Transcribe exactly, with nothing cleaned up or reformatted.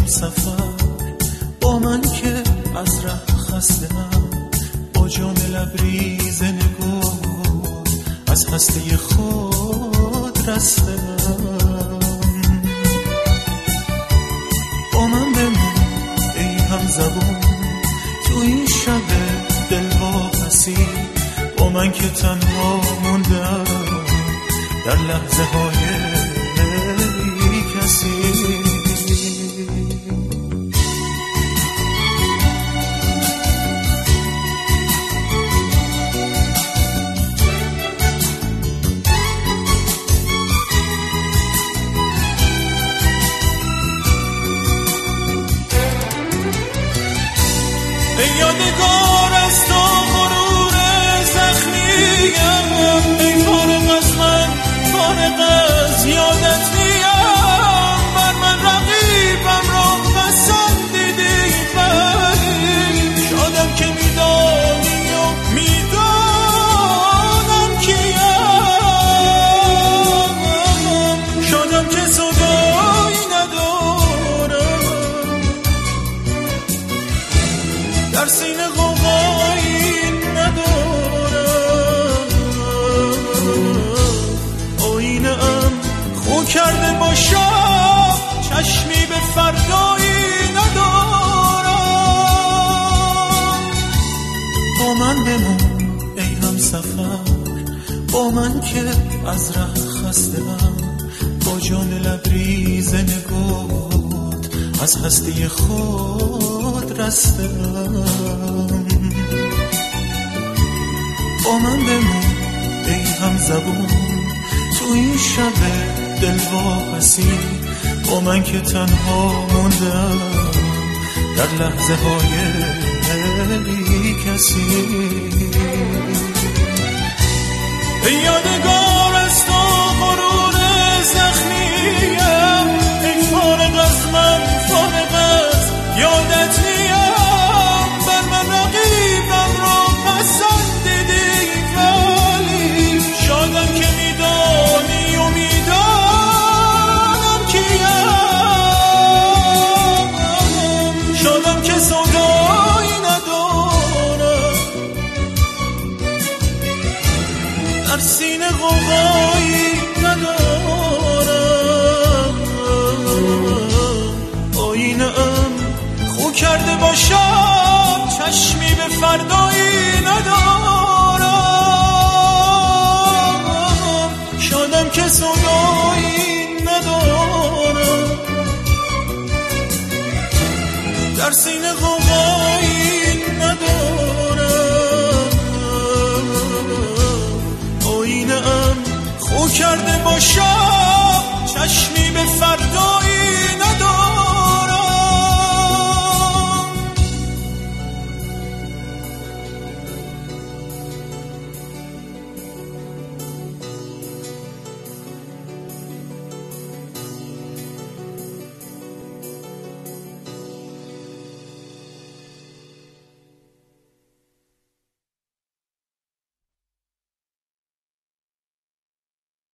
هم سفر با من که از ره خسته‌ام، با جام لبریز نگاه از هسته خود رسته‌ام. با من بمون ای هم زبون تو این شب دلواپسی، با من که تنها موندم در لحظه های کسی. ای یادگار از تو غرور زخمیم، ای فارغ از من فارغ از یادت نیم، بر من رقیبم را پسندیدی ولی شادم که میدانی و میدانم کیم، شادم که صدایی ندارم در سینه غوغایی ندارم، آینه ام خو کرده باشم چشمی به فردایی ندارم. با من بمون ای هم سفر، با من که از ره خسته‌ام، با جان لبریز نگات از هسته خود رسته‌ام. با من بمون ای هم زبون تو این شب دلواپسی، با من که تنها موندم در لحظه های بی کسی. ای یادگار از تو غرور زخمیم، ای فارغ از من فارغ از یادت نیم، بر من رقیبم را پسندیدی ولی شادم که میدانی و میدانم کیم، شادم که سودایی ندارم در سینه غوغایی ندارم، آینه ام خو کرده باشم چشمی به فردایی ندارم، شادم که سودایی ندارم در سینه غوغایی ندارم، آینه ام خو کرده باشم چشمی به فردایی